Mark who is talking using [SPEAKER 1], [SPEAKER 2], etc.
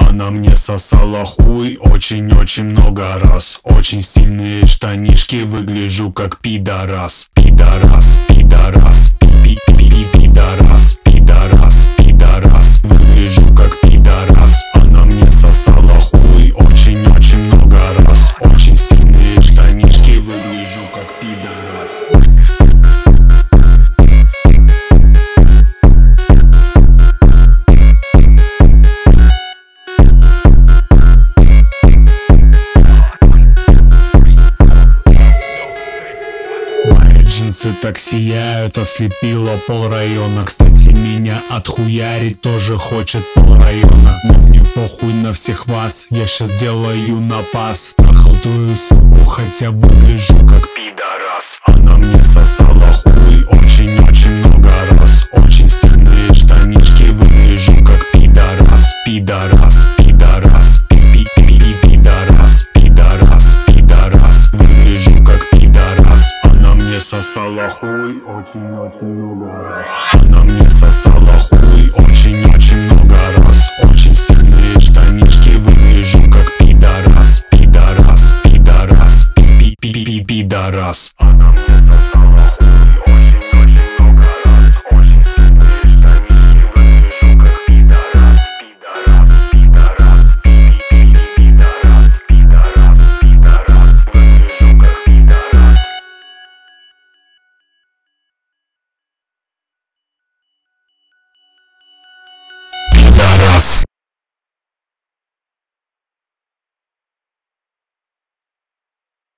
[SPEAKER 1] Она мне сосала хуй очень-очень много раз. Очень сильные штанишки, выгляжу как пидорас. Пидорас, пидорас, пидорас, пидорас, пидорас. Выгляжу как пидорас. Она мне сосала хуй очень-очень много раз. Очень сильные штанишки, выгляжу как пидорас. Джинсы так сияют, ослепило пол района. Кстати, меня отхуярить тоже хочет пол района. Но мне похуй на всех вас, я щас делаю напас. Трахал твою суку, хотя выгляжу как пидорас. Она мне сосала хуй очень-очень много раз. Очень сильные штанишки, выгляжу как пидорас. Пидорас, пидорас, пидорас, пидорас, пидорас. Выгляжу как пидорас. Она мне сосала хуй очень-очень много раз. Она мне сосала хуй очень-очень много раз. Очень сильные штанишки, выгляжу как пидорас. Пидорас, пидорас, пидорас.